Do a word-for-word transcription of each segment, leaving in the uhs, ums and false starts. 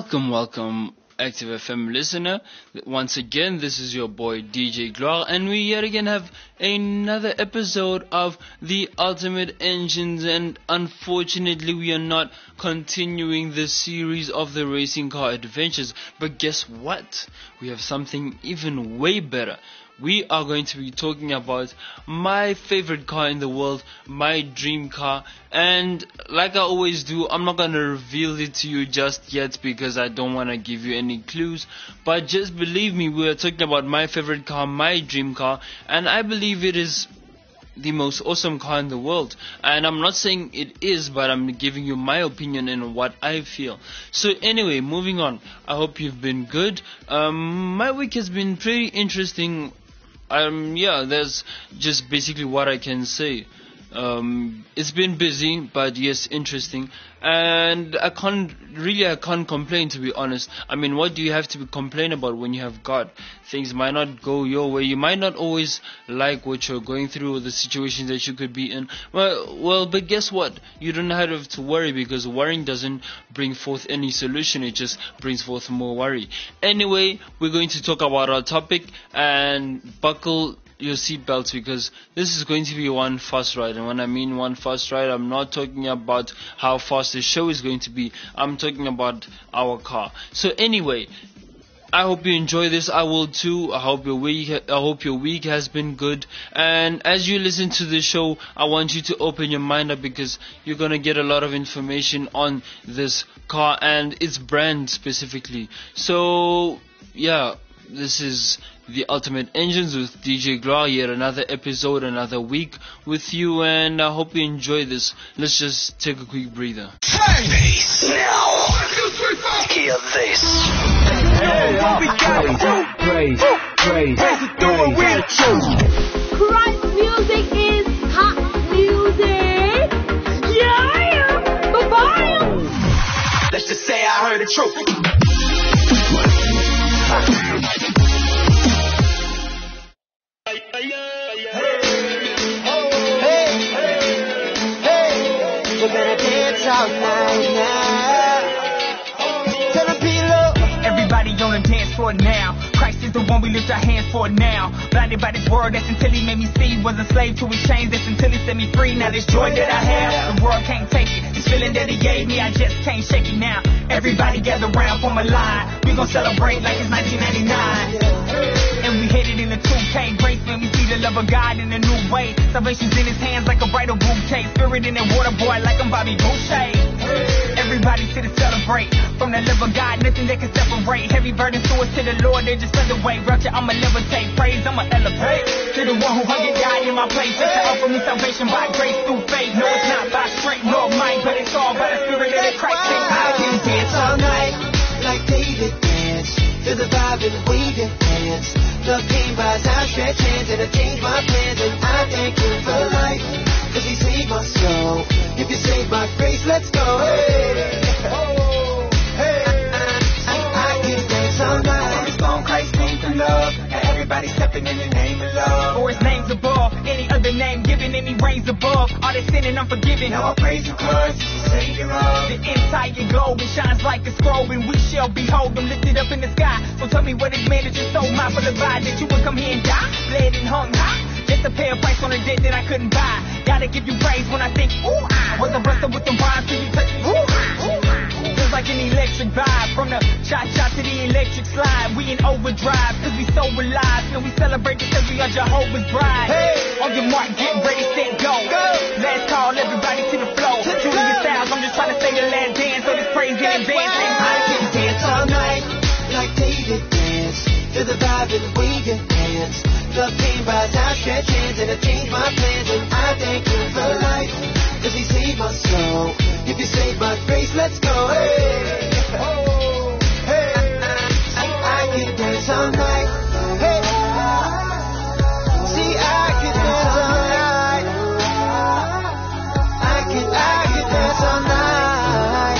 Welcome, welcome, Active F M listener. Once again, this is your boy D J Gloire, and we yet again have another episode of The Ultimate Engines, and unfortunately we are not continuing the series of the racing car adventures. But guess what? We have something even way better. We are going to be talking about my favorite car in the world, my dream car, and like I always do, I'm not going to reveal it to you just yet because I don't want to give you any clues, but just believe me, we are talking about my favorite car, my dream car, and I believe it is the most awesome car in the world. And I'm not saying it is, but I'm giving you my opinion and what I feel. So anyway, moving on. I hope you've been good. Um, my week has been pretty interesting. Um, yeah, that's just basically what I can say. Um, it's been busy, but yes, interesting. And I can't, really I can't complain, to be honest. I mean, what do you have to complain about when you have God? Things might not go your way. You might not always like what you're going through or the situations that you could be in. Well, well, but guess what? You don't have to worry, because worrying doesn't bring forth any solution. It just brings forth more worry. Anyway, we're going to talk about our topic, and buckle your seatbelts, because this is going to be one fast ride. And when I mean one fast ride, I'm not talking about how fast the show is going to be. I'm talking about our car. So anyway, I hope you enjoy this. I will too. I hope your week I hope your week has been good. And as you listen to the show, I want you to open your mind up, because you're going to get a lot of information on this car and its brand specifically. So yeah, this is The Ultimate Engines with D J Gloire. Yet another episode, another week with you, and I hope you enjoy this. Let's just take a quick breather. Bass. Now, hear this. Hey, what we got to do? Praise, praise, praise it through and we'll choose. Christ music is hot music. Yeah, bye-bye. Let's just say I heard the truth. We're gonna dance all night now. Tell the people. Everybody on the dance floor now. Christ is the one we lift our hands for now. Blinded by this world, that's until he made me see. Was a slave to his chains, that's until he set me free. Now this joy that I have, the world can't take it. This feeling that he gave me, I just can't shake it now. Everybody gather round for my line. We gon' celebrate like it's nineteen ninety-nine. And we headed in the two K. Grace when we see the love of God in a new way. Salvation's in his hands like a bridal bouquet. Spirit in that water, boy, like I'm Bobby Boucher. Everybody's here to celebrate. From the love of God, nothing that can separate. Heavy burdens to us to the Lord, they're just underway. Rapture, I'ma levitate. Praise, I'ma elevate. To the one who hung and died in my place. Just to offer me salvation by grace through faith. No, it's not by strength nor might, but it's all by the Spirit of the Christ. I can dance all night like David danced. Feel the vibe and wave your hands. Love came by his outstretched hands, and I changed my plans, and I thank him for life, cause he saved my soul. If you save my grace, let's go. Hey, oh, hey. I, I, I can dance all night. This long Christ came for love, and everybody stepping in the name of love. For his name's above any other name given, and he reigns above all that sin and unforgiving. Now I praise him cause he's the savior of the entire globe. It shines like a scroll, and we shall behold him lifted up in the sky. So tell me what his man is just so mindful of God that you would come here and die, bled and hung high, just to pay a price on a debt that I couldn't buy. Gotta give you praise when I think, ooh, I was a wrestler with the rhymes till you touch me, ooh, ooh, feels like an electric vibe. From the cha-cha to the electric slide, we in overdrive, cause we so alive. And we celebrate because we are Jehovah's bride. Hey. On your mark, get ready, set, go, go. Last call, everybody to the flow. Tuning your styles, I'm just trying to say the last dance, so this praise in advance. I can dance all night like David danced. Feel the vibe and wave your hands. Love came by his outstretched hands, and I changed my plans, and I thank him for life, cause he saved my soul. If you save my grace, let's go. Hey, oh, hey. I, I, I can dance all night. Hey, see, I can dance all night. I can, I can dance all night.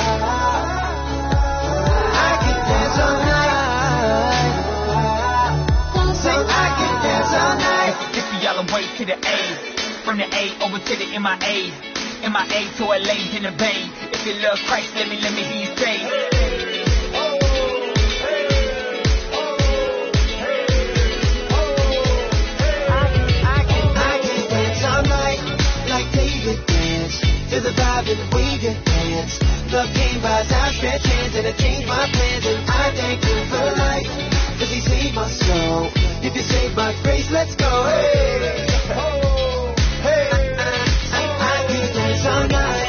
I can dance all night. Say, I can dance all night. If y'all away to the A, from the A over to the M I A, M I A to L A in the Bay. If you love Christ, let me, let me hear you say. my plans, and I thank him for life, cause he saved my soul. If you save my grace, let's go. Hey, oh, hey, I, I can dance all night.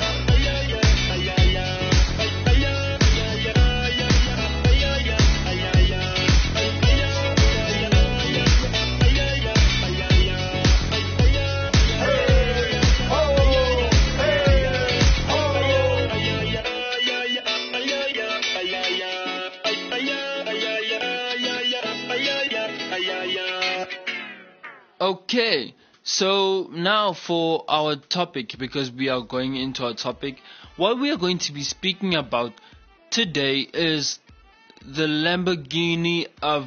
Okay, so now for our topic, because we are going into our topic, what we are going to be speaking about today is the Lamborghini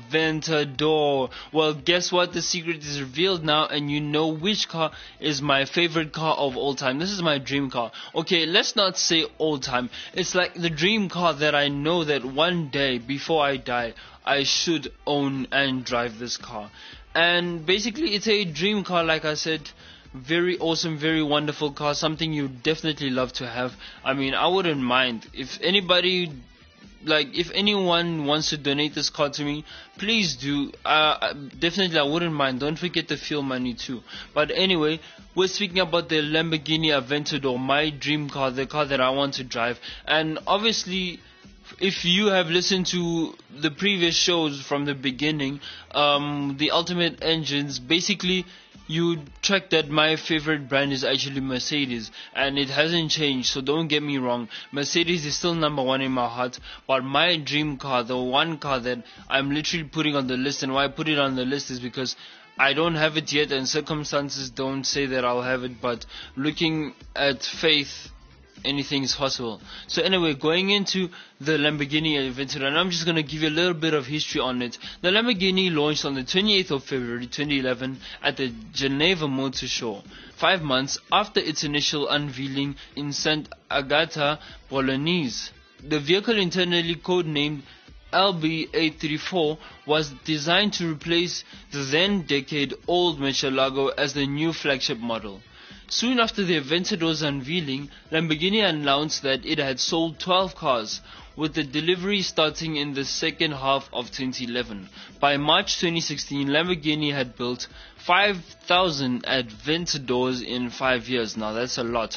Aventador. Well, guess what? The secret is revealed now, and you know which car is my favorite car of all time. This is my dream car. Okay, let's not say all time. It's like the dream car that I know that one day before I die, I should own and drive this car. And basically, it's a dream car, like I said. Very awesome, very wonderful car. Something you definitely love to have. I mean, I wouldn't mind. If anybody, like, if anyone wants to donate this car to me, please do. Uh, definitely, I wouldn't mind. Don't forget the fuel money too. But anyway, we're speaking about the Lamborghini Aventador, my dream car, the car that I want to drive. And obviously, if you have listened to the previous shows from the beginning, um, the Ultimate Engines, basically you track that my favorite brand is actually Mercedes, and it hasn't changed, so don't get me wrong. Mercedes is still number one in my heart, but my dream car, the one car that I'm literally putting on the list, and why I put it on the list is because I don't have it yet, and circumstances don't say that I'll have it, but looking at faith, anything is possible. So anyway, going into the Lamborghini Aventador, and I'm just going to give you a little bit of history on it. The Lamborghini launched on the twenty-eighth of February twenty eleven at the Geneva Motor Show, five months after its initial unveiling in Saint Agata, Bolognese. The vehicle, internally codenamed L B eight thirty-four, was designed to replace the then decade-old Murcielago as the new flagship model. Soon after the Aventador's unveiling, Lamborghini announced that it had sold twelve cars, with the delivery starting in the second half of twenty eleven. By March twenty sixteen, Lamborghini had built five thousand Aventadors in five years. Now that's a lot.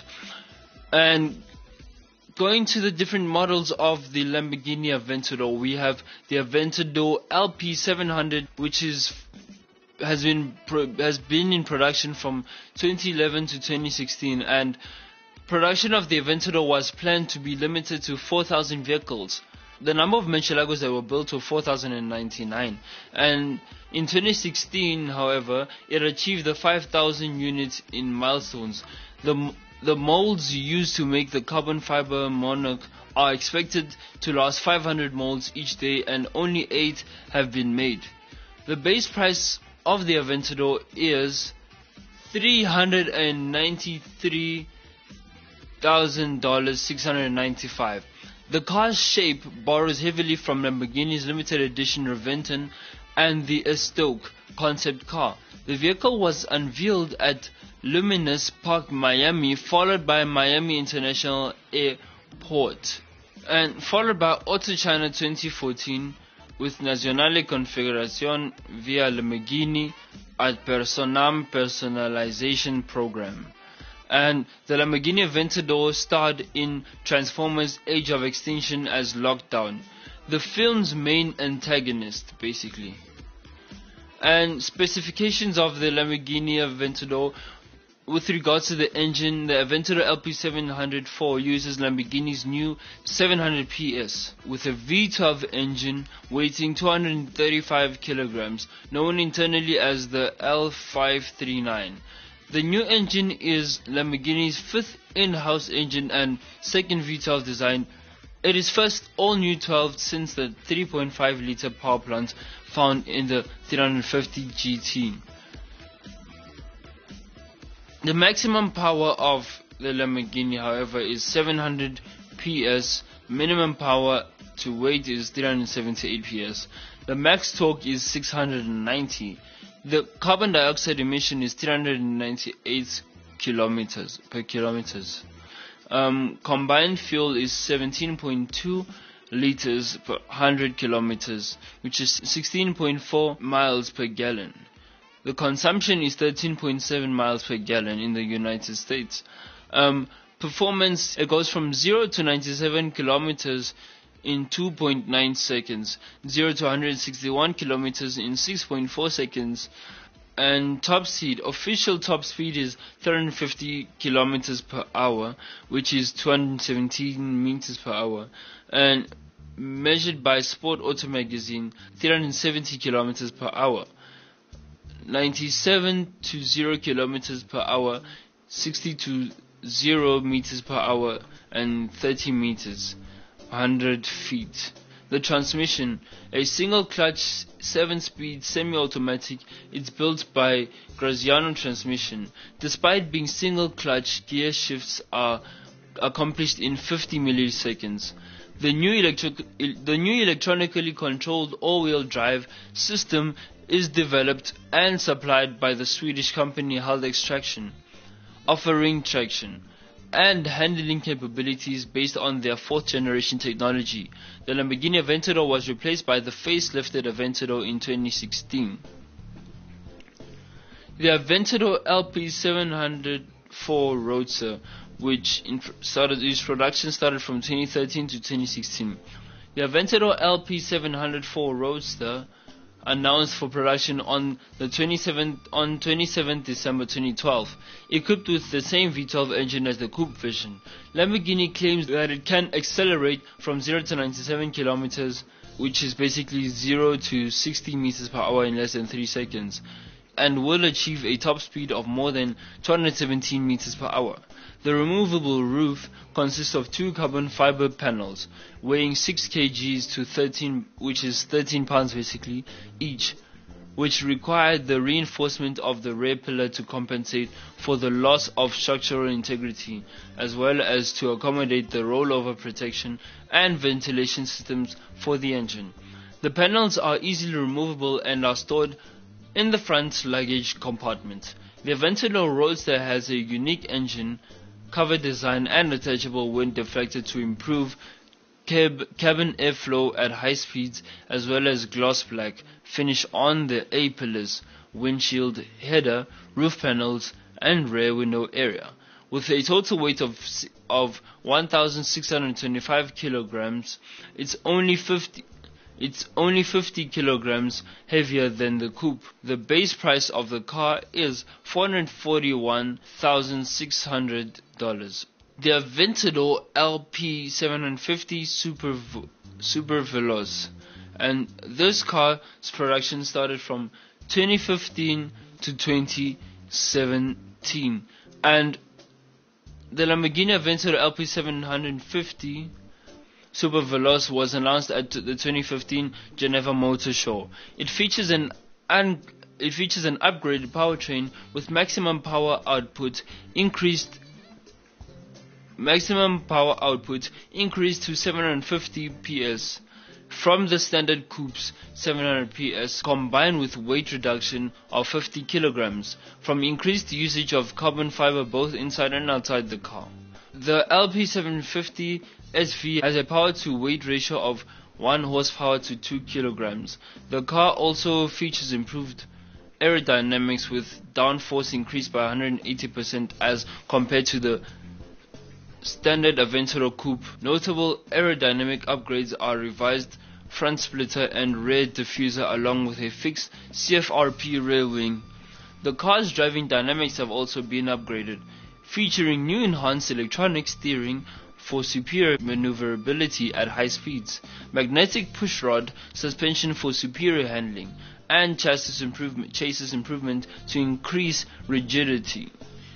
And going to the different models of the Lamborghini Aventador, we have the Aventador L P seven hundred, which is has been pro- has been in production from twenty eleven to twenty sixteen, and production of the Aventador was planned to be limited to four thousand vehicles. The number of Murcielagos that were built were four thousand ninety-nine, and in twenty sixteen, however, it achieved the five thousand units in milestones. The the molds used to make the carbon fiber Monarch are expected to last five hundred molds each day, and only eight have been made. The base price of the Aventador is three hundred ninety-three thousand six hundred ninety-five dollars. The car's shape borrows heavily from Lamborghini's limited edition Reventon and the Estoque concept car. The vehicle was unveiled at Luminous Park, Miami, followed by Miami International Airport, and followed by Auto China twenty fourteen, with Nazionale Configurazione via Lamborghini at Personam Personalization Program. And the Lamborghini Aventador starred in Transformers Age of Extinction as Lockdown, the film's main antagonist, basically. And specifications of the Lamborghini Aventador. With regards to the engine, the Aventador L P seven hundred four uses Lamborghini's new seven hundred P S with a V twelve engine weighing two hundred thirty-five kilograms, known internally as the L five thirty-nine. The new engine is Lamborghini's fifth in-house engine and second V twelve design. It is first all-new twelve since the three point five liter power plant found in the three fifty G T. The maximum power of the Lamborghini, however, is seven hundred P S. Minimum power to weight is three hundred seventy-eight P S. The max torque is six hundred ninety. The carbon dioxide emission is three hundred ninety-eight kilometers per kilometers. Um, combined fuel is seventeen point two liters per one hundred kilometers, which is sixteen point four miles per gallon. The consumption is thirteen point seven miles per gallon in the United States. Um, performance, it goes from zero to ninety-seven kilometers in two point nine seconds, zero to one hundred sixty-one kilometers in six point four seconds, and top speed, official top speed is three hundred fifty kilometers per hour, which is two hundred seventeen meters per hour, and measured by Sport Auto Magazine, three hundred seventy kilometers per hour. ninety-seven to zero kilometers per hour, sixty to zero meters per hour, and thirty meters, one hundred feet. The transmission, a single clutch seven speed semi-automatic, it's built by Graziano Transmission. Despite being single clutch, gear shifts are accomplished in fifty milliseconds. The new, electric, the new electronically controlled all-wheel drive system is developed and supplied by the Swedish company Haldex Traction, offering traction and handling capabilities based on their fourth generation technology. The Lamborghini Aventador was replaced by the facelifted Aventador in twenty sixteen. The Aventador L P seven oh four Roadster, which in started its production started from twenty thirteen to twenty sixteen. The Aventador L P seven oh four Roadster announced for production on the twenty-seventh on twenty-seventh December twenty twelve, equipped with the same V twelve engine as the coupe version. Lamborghini claims that it can accelerate from zero to ninety-seven kilometers, which is basically zero to sixty meters per hour in less than three seconds, and will achieve a top speed of more than two hundred seventeen meters per hour. The removable roof consists of two carbon fiber panels weighing six kilograms to thirteen, which is thirteen pounds basically, each, which required the reinforcement of the rear pillar to compensate for the loss of structural integrity, as well as to accommodate the rollover protection and ventilation systems for the engine. The panels are easily removable and are stored in the front luggage compartment. The Aventador Roadster has a unique engine cover design and attachable wind deflector to improve cab cabin airflow at high speeds, as well as gloss black finish on the A-pillars, windshield, header, roof panels, and rear window area. With a total weight of of one thousand six hundred twenty-five kilograms, it's only fifty. It's only fifty kilograms heavier than the coupe. The base price of the car is four hundred forty-one thousand six hundred dollars. The Aventador L P seven fifty Super Super Veloce, and this car's production started from twenty fifteen to twenty seventeen, and the Lamborghini Aventador L P seven fifty Super Veloce was announced at the twenty fifteen Geneva Motor Show. It features an un- it features an upgraded powertrain with maximum power output increased maximum power output increased to seven hundred fifty P S from the standard coupe's seven hundred P S, combined with weight reduction of fifty kilograms from increased usage of carbon fiber both inside and outside the car. The L P seven fifty S V has a power to weight ratio of one horsepower to two kilograms. The car also features improved aerodynamics with downforce increased by one hundred eighty percent as compared to the standard Aventador coupe. Notable aerodynamic upgrades are revised front splitter and rear diffuser, along with a fixed C F R P rear wing. The car's driving dynamics have also been upgraded, featuring new enhanced electronic steering for superior maneuverability at high speeds, magnetic pushrod suspension for superior handling, and chassis improvement, chassis improvement to increase rigidity.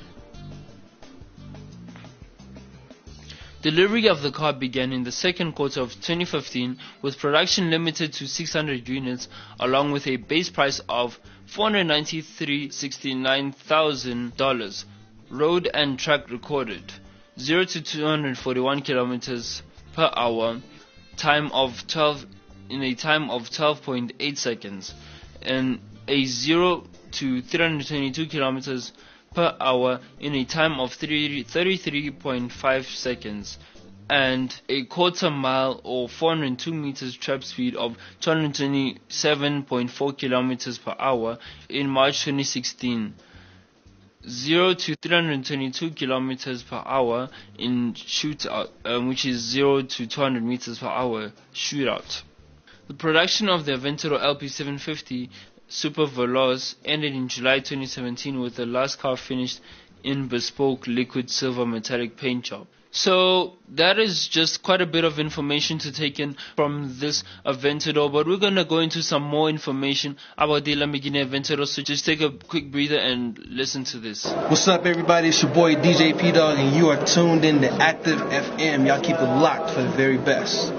Delivery of the car began in the second quarter of twenty fifteen, with production limited to six hundred units, along with a base price of four hundred ninety-three thousand sixty-nine dollars. Road and track recorded zero to two hundred forty-one kilometers per hour, time of twelve in a time of twelve point eight seconds, and a zero to three hundred twenty-two kilometers per hour in a time of thirty-three point five seconds, and a quarter mile or four hundred two meters trap speed of two hundred twenty-seven point four kilometers per hour in March twenty sixteen. zero to three hundred twenty-two kilometers per hour in shootout, um, which is zero to two hundred meters per hour shootout. The production of the Aventador L P seven fifty Super Veloz ended in July twenty seventeen, with the last car finished in bespoke liquid silver metallic paint job. So that is just quite a bit of information to take in from this Aventador, but we're going to go into some more information about the Lamborghini Aventador, so just take a quick breather and listen to this. What's up, everybody? It's your boy D J P-Dog, and you are tuned in to Active F M. Y'all keep it locked for the very best.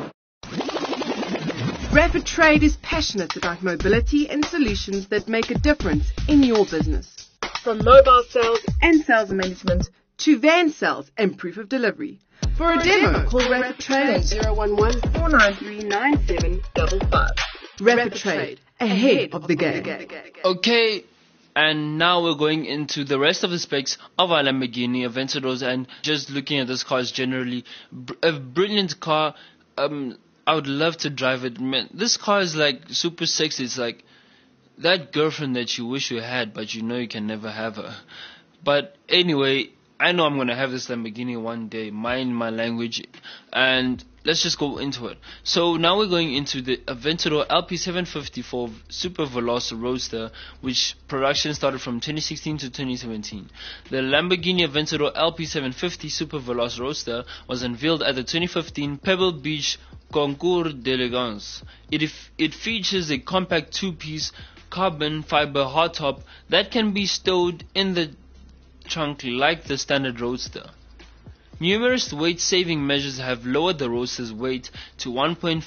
Rapid Trade is passionate about mobility and solutions that make a difference in your business. From mobile sales and sales management to van sales and proof of delivery. For a demo, call Rapid Trade on zero one one, four nine three, nine seven five five. Rapid Trade, ahead of the game. Okay, and now we're going into the rest of the specs of our Lamborghini Aventadors, and just looking at this car is generally br- a brilliant car. Um, I would love to drive it. Man, this car is like super sexy. It's like that girlfriend that you wish you had, but you know you can never have her. But anyway, I know I'm going to have this Lamborghini one day, mind my language, and let's just go into it. So now we're going into the Aventador L P seven fifty-four Super Veloz Roadster, which production started from twenty sixteen to twenty seventeen. The Lamborghini Aventador L P seven fifty Super Veloz Roadster was unveiled at the twenty fifteen Pebble Beach Concours d'Elegance. It, f- it features a compact two-piece carbon fiber hardtop that can be stowed in the trunk like the standard Roadster. Numerous weight-saving measures have lowered the Roadster's weight to one thousand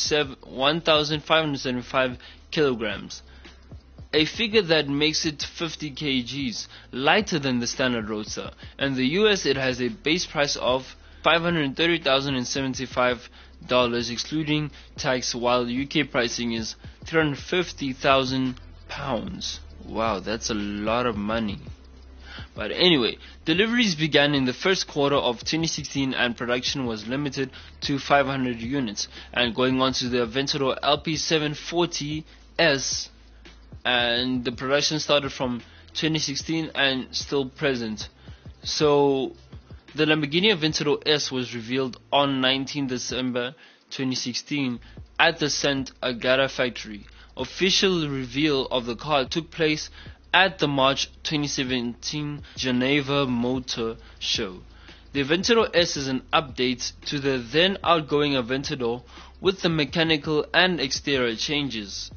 five hundred seventy-five kilograms, a figure that makes it fifty kilograms lighter than the standard Roadster. In the U S, it has a base price of five hundred thirty thousand seventy-five dollars excluding tax, while U K pricing is three hundred fifty thousand pounds. Wow, that's a lot of money. But anyway, deliveries began in the first quarter of twenty sixteen and production was limited to five hundred units. And going on to the Aventador L P seven forty S, and the production started from twenty sixteen and still present. So the Lamborghini Aventador S was revealed on nineteenth December twenty sixteen at the Sant Agata factory. Official reveal of the car took place at the March twenty seventeen Geneva Motor Show. The Aventador S is an update to the then outgoing Aventador with the mechanical and exterior changes.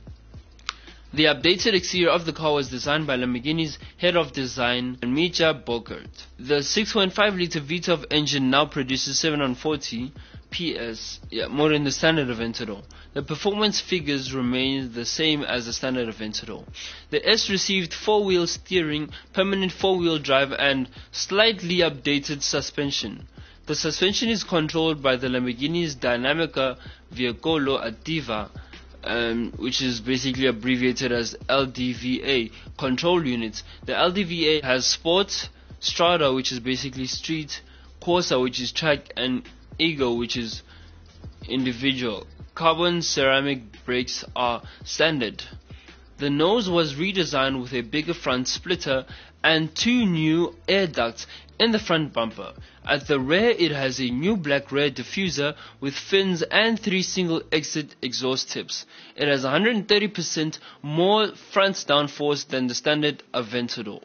The updated exterior of the car was designed by Lamborghini's head of design, Mitja Bockert. The six point five liter V TOF engine now produces seven hundred forty P S, yeah, more than the standard Aventador. The performance figures remain the same as the standard Aventador. The S received four-wheel steering, permanent four-wheel drive, and slightly updated suspension. The suspension is controlled by the Lamborghini's Dinamica Veicolo Attiva, Um, which is basically abbreviated as L D V A control units. The L D V A has Sport, Strada, which is basically street, Corsa, which is track, and Ego, which is individual. Carbon ceramic brakes are standard. The nose was redesigned with a bigger front splitter and two new air ducts in the front bumper. At the rear, it has a new black rear diffuser with fins and three single exit exhaust tips. It has one hundred thirty percent more front downforce than the standard Aventador.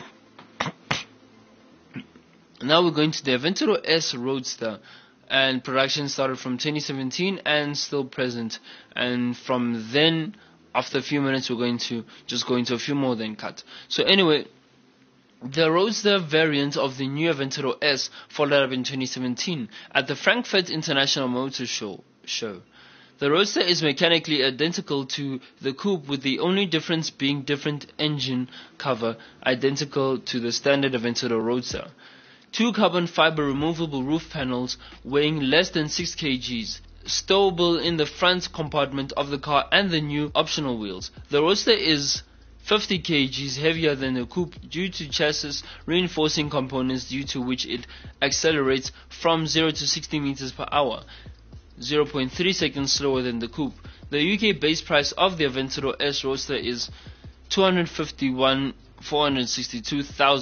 Now we're going to the Aventador S Roadster, and production started from twenty seventeen and still present. And from then, after a few minutes, we're going to just go into a few more then cut. So anyway, the Roadster variant of the new Aventador S followed up in twenty seventeen at the Frankfurt International Motor Show. show. The Roadster is mechanically identical to the Coupe, with the only difference being different engine cover, identical to the standard Aventador Roadster. Two carbon fiber removable roof panels weighing less than six kilograms, stowable in the front compartment of the car, and the new optional wheels. The Roadster is fifty kilograms heavier than the coupe due to chassis reinforcing components, due to which it accelerates from zero to sixty meters per hour, zero point three seconds slower than the coupe. The U K base price of the Aventador S Roadster is two hundred fifty-one thousand four hundred sixty-two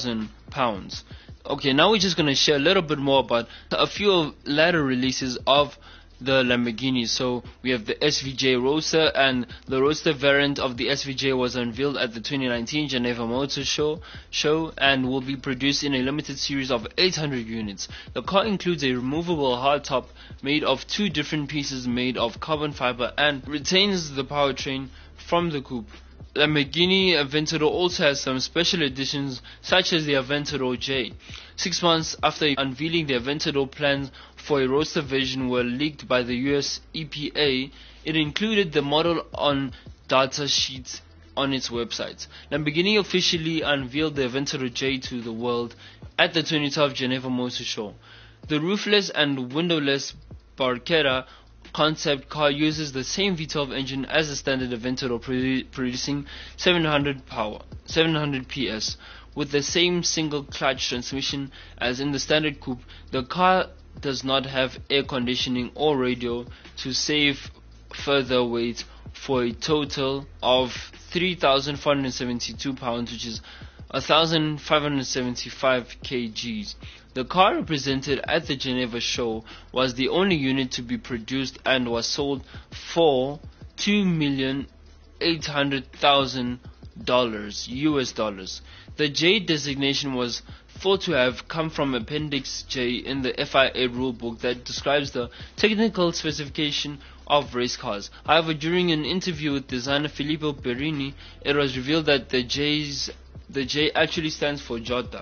pounds. Okay, now we're just going to share a little bit more about a few latter releases of the Lamborghini. So we have the S V J Roadster, and the Roadster variant of the S V J was unveiled at the twenty nineteen Geneva Motor Show, show and will be produced in a limited series of eight hundred units. The car includes a removable hardtop made of two different pieces made of carbon fiber and retains the powertrain from the coupe. Lamborghini Aventador also has some special editions, such as the Aventador J. Six months after unveiling the Aventador, plans for a roadster version were leaked by the U S E P A. It included the model on data sheets on its website. Lamborghini officially unveiled the Aventador J to the world at the twenty twelve Geneva Motor Show. The roofless and windowless Barchetta concept car uses the same V twelve engine as the standard Aventador, produ- producing seven hundred power, seven hundred P S. With the same single clutch transmission as in the standard coupe, the car does not have air conditioning or radio to save further weight, for a total of three thousand four hundred seventy-two pounds, which is one thousand five hundred seventy-five kilograms. The car represented at the Geneva show was the only unit to be produced and was sold for two million eight hundred thousand dollars U S dollars. The J designation was thought to have come from Appendix J in the F I A rulebook that describes the technical specification of race cars. However, during an interview with designer Filippo Perini, it was revealed that the J's the J actually stands for Jota,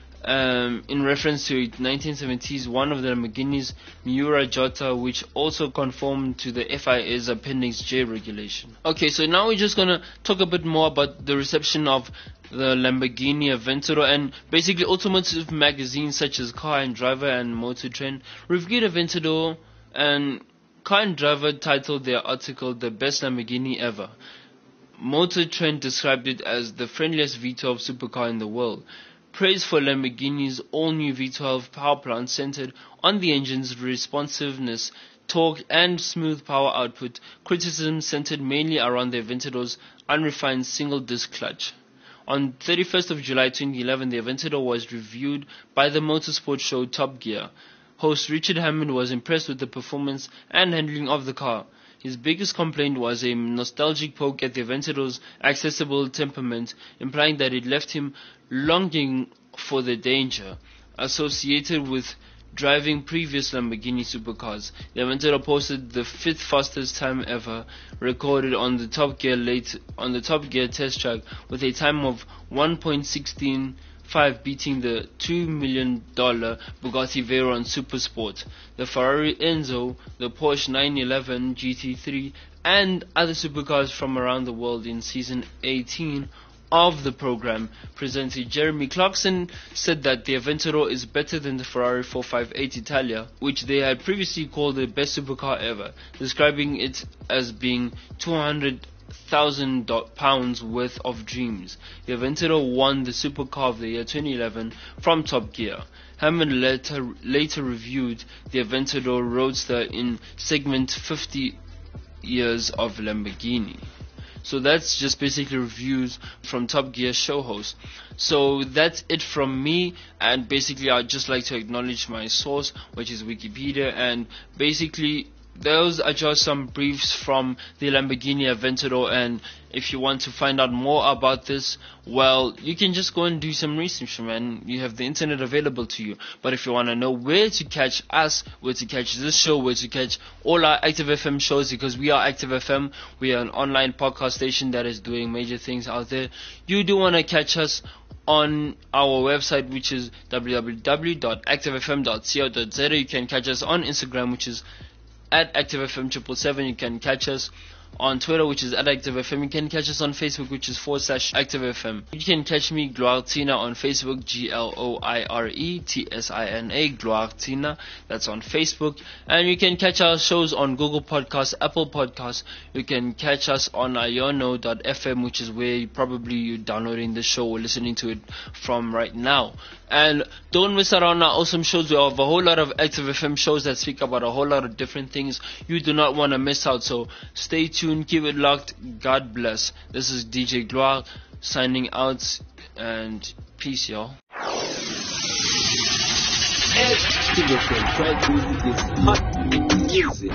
um, in reference to nineteen seventies one of the Lamborghini's Miura Jota, which also conformed to the F I A's Appendix J regulation. Okay, so now we're just gonna talk a bit more about the reception of the Lamborghini Aventador, and basically automotive magazines such as Car and Driver and Motor Trend reviewed Aventador, and Car and Driver titled their article "The Best Lamborghini Ever." Motor Trend described it as the friendliest V twelve supercar in the world. Praise for Lamborghini's all-new V twelve power plant centered on the engine's responsiveness, torque, and smooth power output. Criticism centered mainly around the Aventador's unrefined single-disc clutch. On thirty-first of July twenty eleven, the Aventador was reviewed by the motorsport show Top Gear. Host Richard Hammond was impressed with the performance and handling of the car. His biggest complaint was a nostalgic poke at the Aventador's accessible temperament, implying that it left him longing for the danger associated with driving previous Lamborghini supercars. The Aventador posted the fifth fastest time ever recorded on the Top Gear late on the Top Gear test track, with a time of one point one six five, beating the two million dollars Bugatti Veyron Supersport, the Ferrari Enzo, the Porsche nine eleven G T three, and other supercars from around the world. In season eighteen of the program, presenter Jeremy Clarkson said that the Aventador is better than the Ferrari four fifty-eight Italia, which they had previously called the best supercar ever, describing it as being two hundred thousand pounds worth of dreams. The Aventador won the Supercar of the Year twenty eleven from Top Gear. Hammond later, later reviewed the Aventador Roadster in segment fifty years of Lamborghini. So that's just basically reviews from Top Gear show host. So that's it from me, and basically I'd just like to acknowledge my source, which is Wikipedia, and basically those are just some briefs from the Lamborghini Aventador. And if you want to find out more about this, well, you can just go and do some research, man. You have the internet available to you. But if you want to know where to catch us, where to catch this show, where to catch all our Active F M shows, because we are Active F M, we are an online podcast station that is doing major things out there. You do want to catch us on our website, which is w w w dot active f m dot co dot z a. You can catch us on Instagram, which is at Active F M seven seven seven. You can catch us on Twitter, which is at ActiveFM. You can catch us on Facebook, which is forward slash ActiveFM. You can catch me, Gloire Tina, on Facebook, G L O I R E T S I N A, Gloire Tina. That's on Facebook. And you can catch our shows on Google Podcasts, Apple Podcasts. You can catch us on iono dot f m, which is where you probably you're downloading the show or listening to it from right now. And don't miss out on our awesome shows. We have a whole lot of ActiveFM shows that speak about a whole lot of different things you do not want to miss out. So stay tuned, keep it locked. God bless. This is D J Gloire signing out, and peace, y'all. ActiveFM, track music is hot music.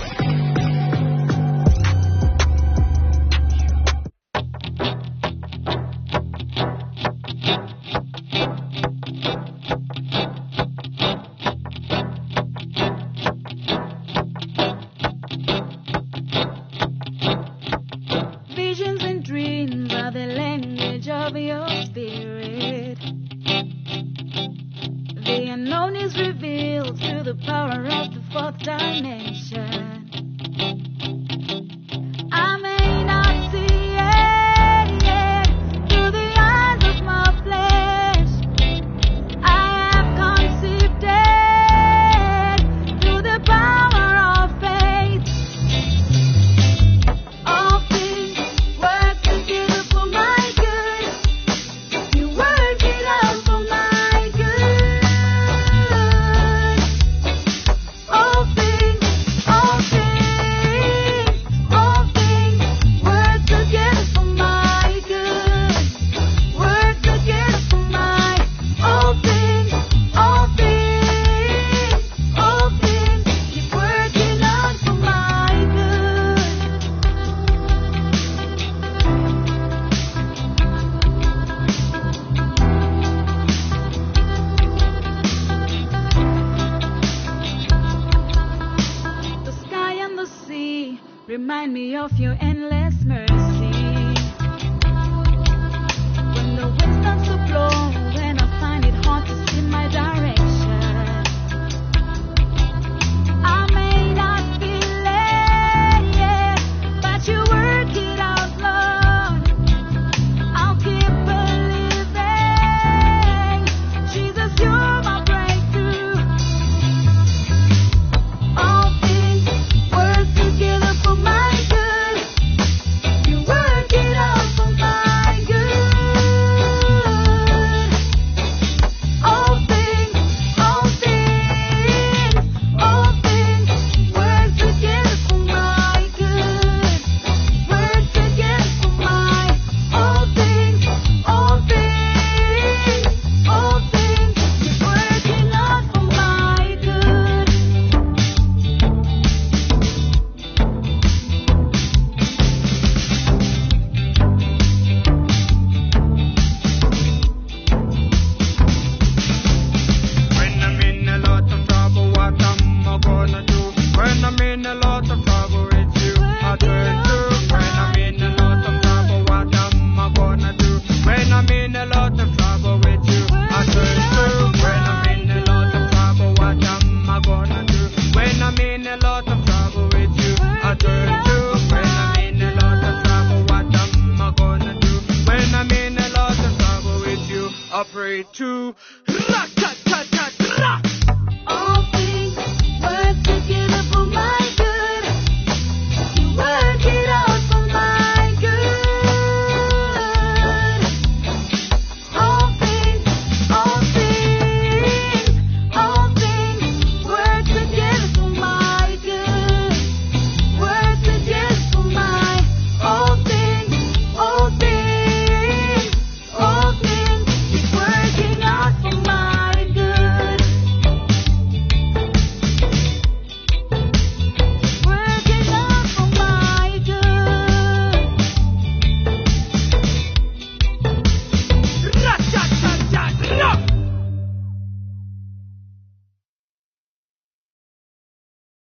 Remind me of your endless mercy. When the wind starts to blow, when I find it hard to see my direction, I may not feel it, yeah, but you work it out, Lord. I'll keep believing. Jesus, you're my breakthrough. All things work together for my good. You work it out for my good. All things, all things, all things work together for my good. Work together for my all things, all things, all things. You're working out for my good. When I'm in a lot of trouble, what am I gonna do? When I'm in a lot of trouble with you, I turn to. When I'm in a lot of trouble, what am I gonna do? When I'm in a lot of trouble with you, I turn to. When I'm in a lot of trouble, what am I gonna do? When I'm in a lot of trouble with you, I turn to. When I'm in a lot of trouble, what am I gonna do? When I'm in a lot of trouble with you, I pray to.